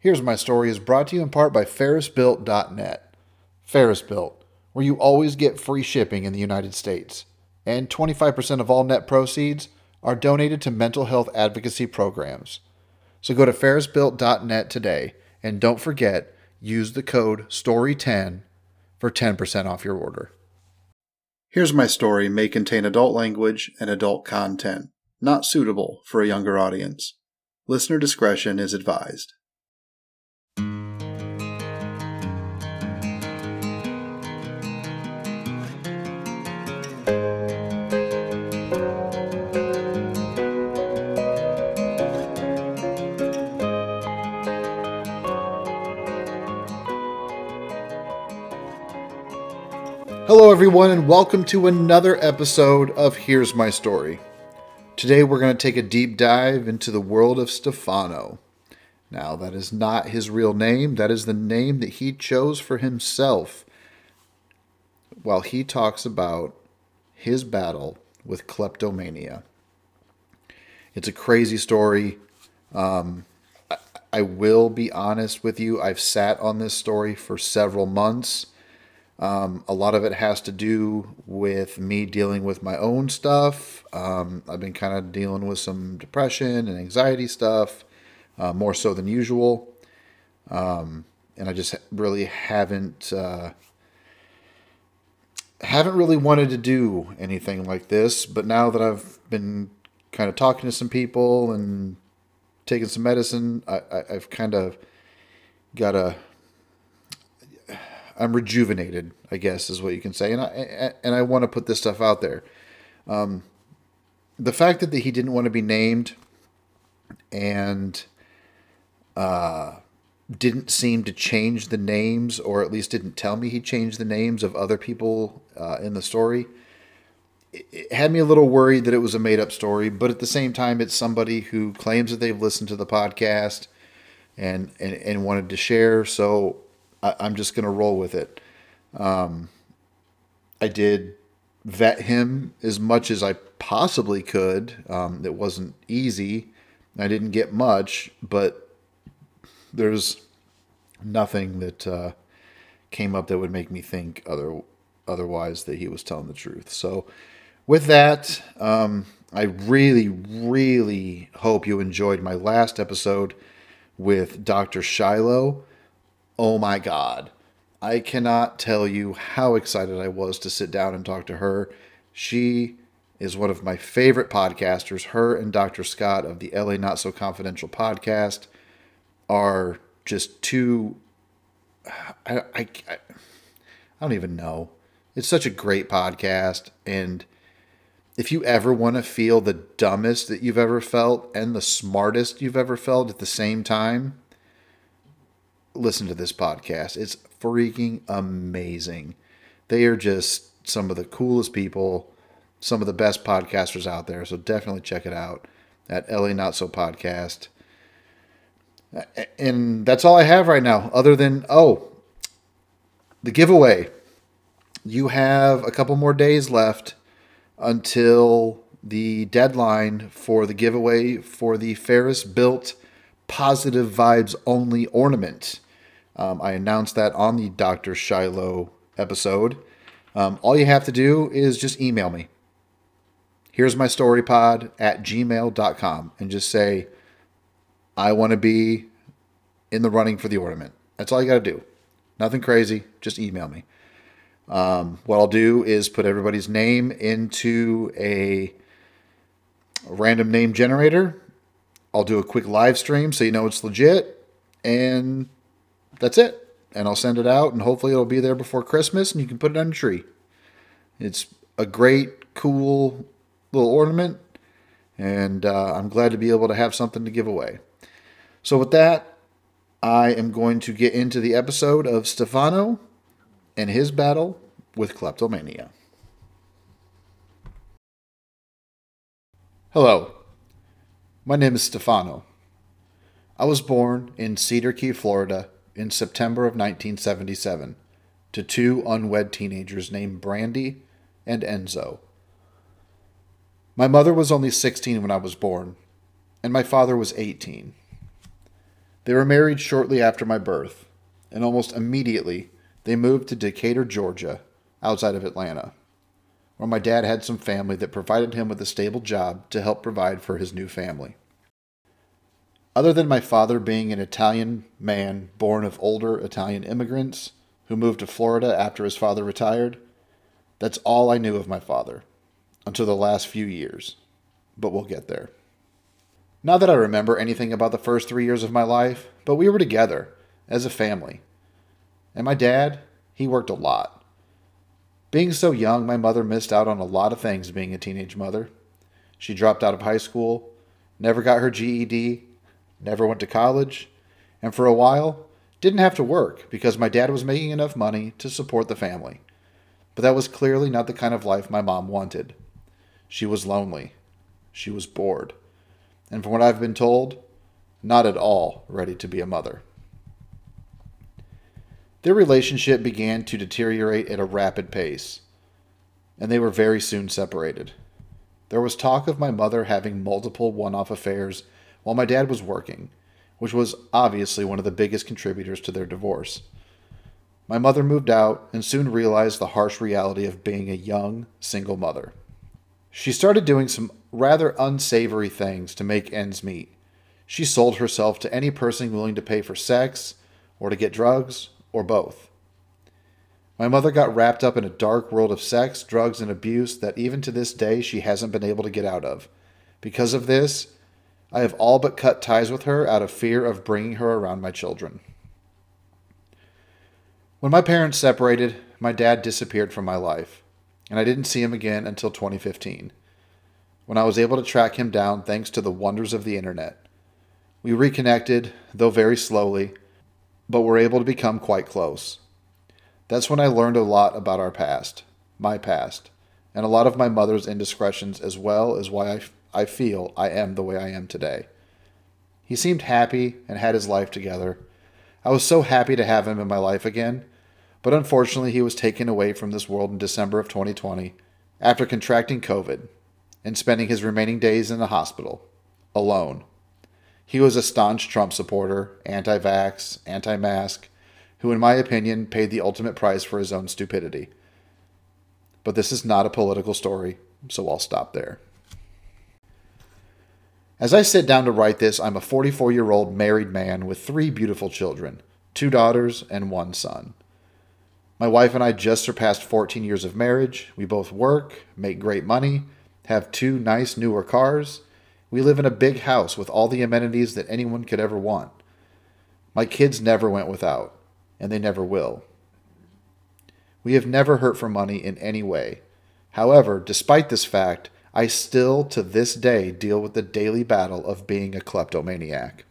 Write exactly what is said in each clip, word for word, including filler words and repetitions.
Here's My Story is brought to you in part by Ferris Built dot net. Ferris Built, where you always get free shipping in the United States. And twenty-five percent of all net proceeds are donated to mental health advocacy programs. So go to Ferris Built dot net today, and don't forget, use the code story ten for ten percent off your order. Here's My Story may contain adult language and adult content, not suitable for a younger audience. Listener discretion is advised. Hello everyone, and welcome to another episode of Here's My Story. Today we're going to take a deep dive into the world of Stefano. Now, that is not his real name. That is the name that he chose for himself while he talks about his battle with kleptomania. It's a crazy story. Um, I, I will be honest with you. I've sat on this story for several months. Um, a lot of it has to do with me dealing with my own stuff. Um, I've been kind of dealing with some depression and anxiety stuff, uh, more so than usual. Um, and I just really haven't, uh, haven't really wanted to do anything like this. But now that I've been kind of talking to some people and taking some medicine, I, I, I've kind of got a... I'm rejuvenated, I guess, is what you can say. And I and I want to put this stuff out there. Um, the fact that he didn't want to be named and uh, didn't seem to change the names, or at least didn't tell me he changed the names of other people uh, in the story, it, it had me a little worried that it was a made-up story. But at the same time, it's somebody who claims that they've listened to the podcast and, and, and wanted to share, so I'm just going to roll with it. Um, I did vet him as much as I possibly could. Um, it wasn't easy. I didn't get much, but there's nothing that uh, came up that would make me think other otherwise that he was telling the truth. So with that, um, I really, really hope you enjoyed my last episode with Doctor Shiloh. Oh my God. I cannot tell you how excited I was to sit down and talk to her. She is one of my favorite podcasters. Her and Doctor Scott of the L A Not So Confidential podcast are just two... I, I, I, I don't even know. It's such a great podcast. And if you ever want to feel the dumbest that you've ever felt and the smartest you've ever felt at the same time, listen to this podcast. It's freaking amazing. They are just some of the coolest people, some of the best podcasters out there. So definitely check it out at L A Not So Podcast. And that's all I have right now, other than, oh, the giveaway. You have a couple more days left until the deadline for the giveaway for the Ferris Built Positive Vibes Only ornament. Um, I announced that on the Doctor Shiloh episode. Um, all you have to do is just email me. Here's my storypod at gmail dot com and just say, I want to be in the running for the ornament. That's all you got to do. Nothing crazy. Just email me. Um, what I'll do is put everybody's name into a random name generator. I'll do a quick live stream so you know it's legit, and that's it. And I'll send it out, and hopefully it'll be there before Christmas, and you can put it on a tree. It's a great, cool little ornament, and uh, I'm glad to be able to have something to give away. So with that, I am going to get into the episode of Stefano and his battle with kleptomania. Hello. My name is Stefano. I was born in Cedar Key, Florida in September of nineteen seventy-seven to two unwed teenagers named Brandy and Enzo. My mother was only sixteen when I was born, and my father was eighteen. They were married shortly after my birth, and almost immediately they moved to Decatur, Georgia, outside of Atlanta, where my dad had some family that provided him with a stable job to help provide for his new family. Other than my father being an Italian man born of older Italian immigrants who moved to Florida after his father retired, that's all I knew of my father until the last few years, but we'll get there. Not that I remember anything about the first three years of my life, but we were together as a family. And my dad, he worked a lot. Being so young, my mother missed out on a lot of things being a teenage mother. She dropped out of high school, never got her G E D, never went to college, and for a while, didn't have to work because my dad was making enough money to support the family. But that was clearly not the kind of life my mom wanted. She was lonely. She was bored. And from what I've been told, not at all ready to be a mother. Their relationship began to deteriorate at a rapid pace, and they were very soon separated. There was talk of my mother having multiple one-off affairs while my dad was working, which was obviously one of the biggest contributors to their divorce. My mother moved out and soon realized the harsh reality of being a young, single mother. She started doing some rather unsavory things to make ends meet. She sold herself to any person willing to pay for sex, or to get drugs, or both. My mother got wrapped up in a dark world of sex, drugs, and abuse that even to this day she hasn't been able to get out of. Because of this, I have all but cut ties with her out of fear of bringing her around my children. When my parents separated, my dad disappeared from my life, and I didn't see him again until twenty fifteen, when I was able to track him down thanks to the wonders of the internet. We reconnected, though very slowly, but were able to become quite close. That's when I learned a lot about our past, my past, and a lot of my mother's indiscretions, as well as why I, I feel I am the way I am today. He seemed happy and had his life together. I was so happy to have him in my life again, but unfortunately he was taken away from this world in December of twenty twenty after contracting COVID and spending his remaining days in the hospital, alone. He was a staunch Trump supporter, anti-vax, anti-mask, who in my opinion paid the ultimate price for his own stupidity. But this is not a political story, so I'll stop there. As I sit down to write this, I'm a forty-four-year-old married man with three beautiful children, two daughters and one son. My wife and I just surpassed fourteen years of marriage. We both work, make great money, have two nice newer cars. We live in a big house with all the amenities that anyone could ever want. My kids never went without, and they never will. We have never hurt for money in any way. However, despite this fact, I still to this day deal with the daily battle of being a kleptomaniac.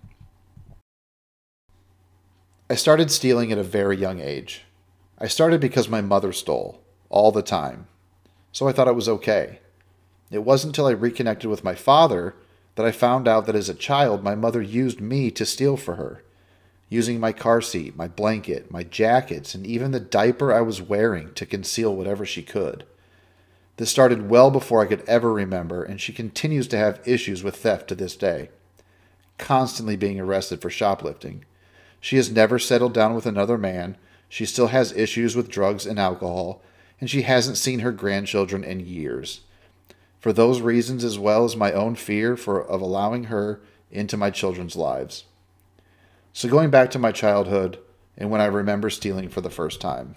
I started stealing at a very young age. I started because my mother stole, all the time. So I thought it was okay. It wasn't until I reconnected with my father that I found out that as a child, my mother used me to steal for her, using my car seat, my blanket, my jackets, and even the diaper I was wearing to conceal whatever she could. This started well before I could ever remember, and she continues to have issues with theft to this day, constantly being arrested for shoplifting. She has never settled down with another man, she still has issues with drugs and alcohol, and she hasn't seen her grandchildren in years. For those reasons, as well as my own fear for of allowing her into my children's lives. So going back to my childhood and when I remember stealing for the first time.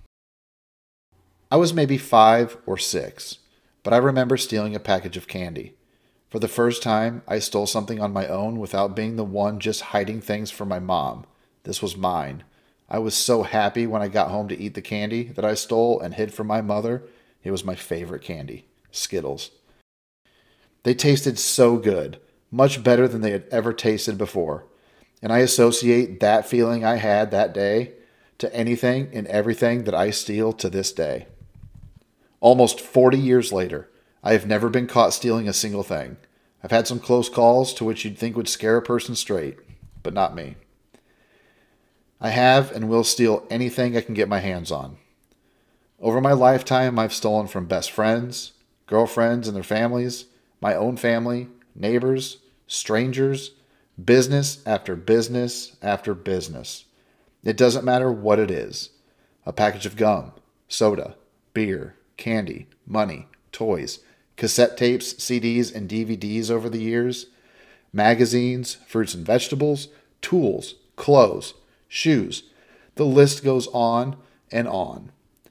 I was maybe five or six, but I remember stealing a package of candy. For the first time, I stole something on my own without being the one just hiding things from my mom. This was mine. I was so happy when I got home to eat the candy that I stole and hid from my mother. It was my favorite candy. Skittles. They tasted so good, much better than they had ever tasted before, and I associate that feeling I had that day to anything and everything that I steal to this day. Almost forty years later, I have never been caught stealing a single thing. I've had some close calls to which you'd think would scare a person straight, but not me. I have and will steal anything I can get my hands on. Over my lifetime, I've stolen from best friends, girlfriends and their families, my own family, neighbors, strangers, Business after business after business. It doesn't matter what it is. A package of gum, soda, beer, candy, money, toys, cassette tapes, C Ds, and D V Ds over the years, magazines, fruits and vegetables, tools, clothes, shoes. The list goes on and on.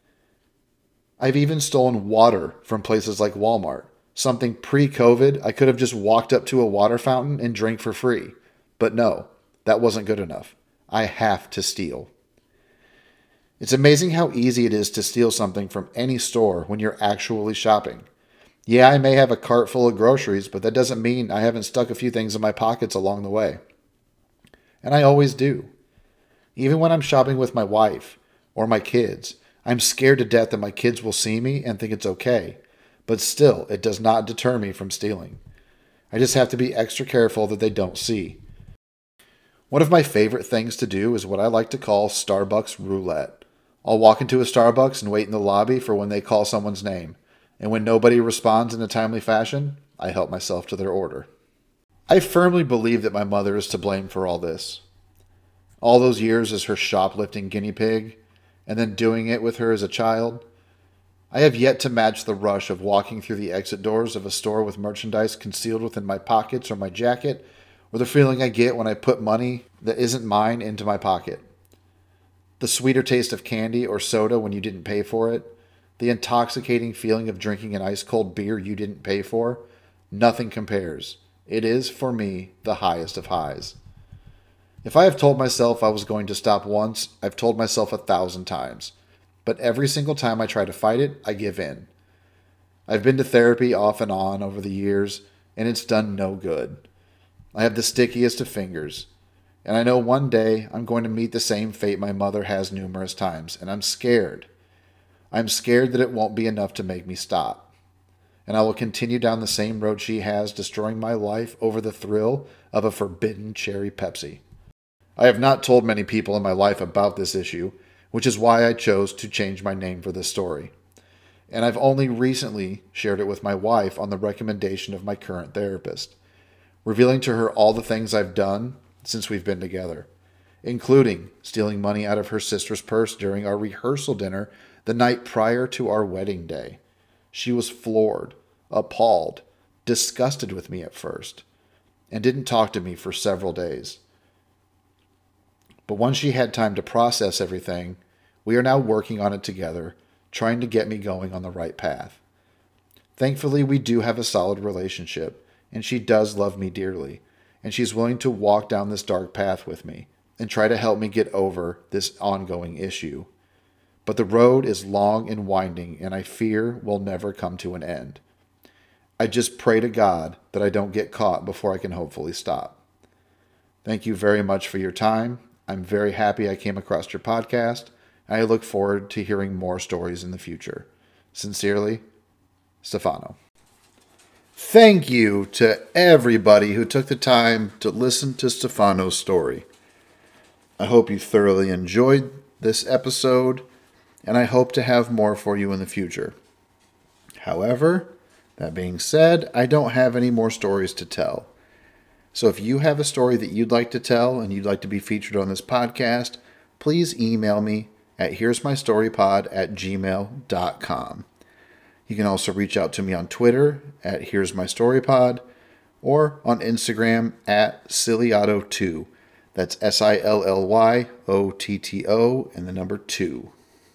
I've even stolen water from places like Walmart. Something pre-COVID, I could have just walked up to a water fountain and drank for free. But no, that wasn't good enough. I have to steal. It's amazing how easy it is to steal something from any store when you're actually shopping. Yeah, I may have a cart full of groceries, but that doesn't mean I haven't stuck a few things in my pockets along the way. And I always do. Even when I'm shopping with my wife or my kids, I'm scared to death that my kids will see me and think it's okay. But still, it does not deter me from stealing. I just have to be extra careful that they don't see. One of my favorite things to do is what I like to call Starbucks roulette. I'll walk into a Starbucks and wait in the lobby for when they call someone's name. And when nobody responds in a timely fashion, I help myself to their order. I firmly believe that my mother is to blame for all this. All those years as her shoplifting guinea pig, and then doing it with her as a child. I have yet to match the rush of walking through the exit doors of a store with merchandise concealed within my pockets or my jacket, or the feeling I get when I put money that isn't mine into my pocket. The sweeter taste of candy or soda when you didn't pay for it, the intoxicating feeling of drinking an ice-cold beer you didn't pay for, nothing compares. It is, for me, the highest of highs. If I have told myself I was going to stop once, I've told myself a thousand times. But every single time I try to fight it, I give in. I've been to therapy off and on over the years, and it's done no good. I have the stickiest of fingers, and I know one day I'm going to meet the same fate my mother has numerous times, and I'm scared. I'm scared that it won't be enough to make me stop. And I will continue down the same road she has, destroying my life over the thrill of a forbidden cherry Pepsi. I have not told many people in my life about this issue, which is why I chose to change my name for this story. And I've only recently shared it with my wife on the recommendation of my current therapist, revealing to her all the things I've done since we've been together, including stealing money out of her sister's purse during our rehearsal dinner the night prior to our wedding day. She was floored, appalled, disgusted with me at first, and didn't talk to me for several days. But once she had time to process everything, we are now working on it together, trying to get me going on the right path. Thankfully, we do have a solid relationship, and she does love me dearly, and she's willing to walk down this dark path with me and try to help me get over this ongoing issue. But the road is long and winding, and I fear will never come to an end. I just pray to God that I don't get caught before I can hopefully stop. Thank you very much for your time. I'm very happy I came across your podcast, and I look forward to hearing more stories in the future. Sincerely, Stefano. Thank you to everybody who took the time to listen to Stefano's story. I hope you thoroughly enjoyed this episode, and I hope to have more for you in the future. However, that being said, I don't have any more stories to tell. So if you have a story that you'd like to tell and you'd like to be featured on this podcast, please email me at here's my story pod at gmail dot com. You can also reach out to me on Twitter at here's my story pod or on Instagram at sillyotto two. That's S I L L Y O T T O and the number two.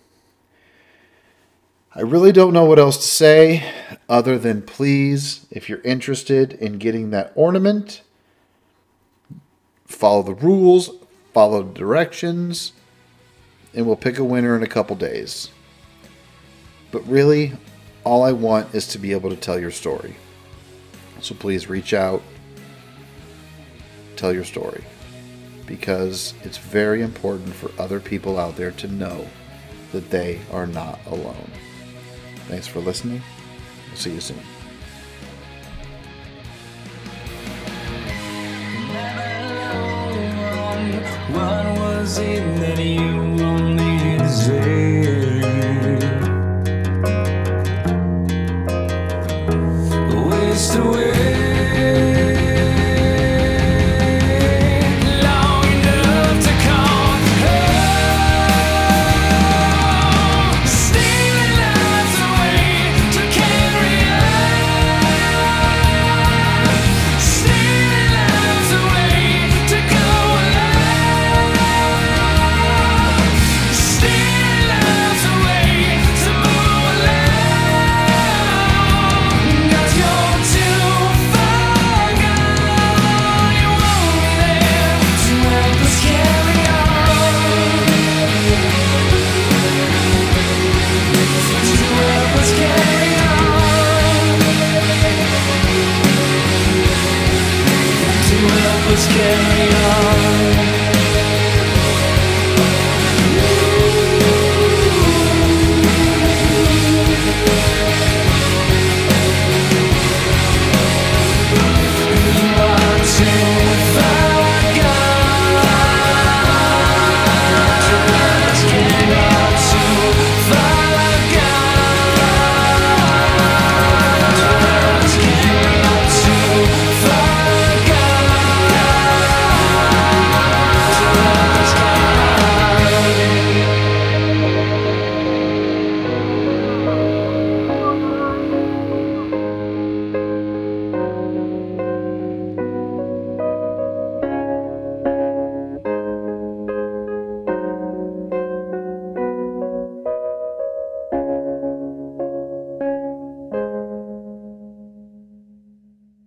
I really don't know what else to say other than please, if you're interested in getting that ornament, follow the rules, follow the directions, and we'll pick a winner in a couple days. But really, all I want is to be able to tell your story. So please reach out, tell your story, because it's very important for other people out there to know that they are not alone. Thanks for listening. I'll see you soon. What was it that you wanted to say?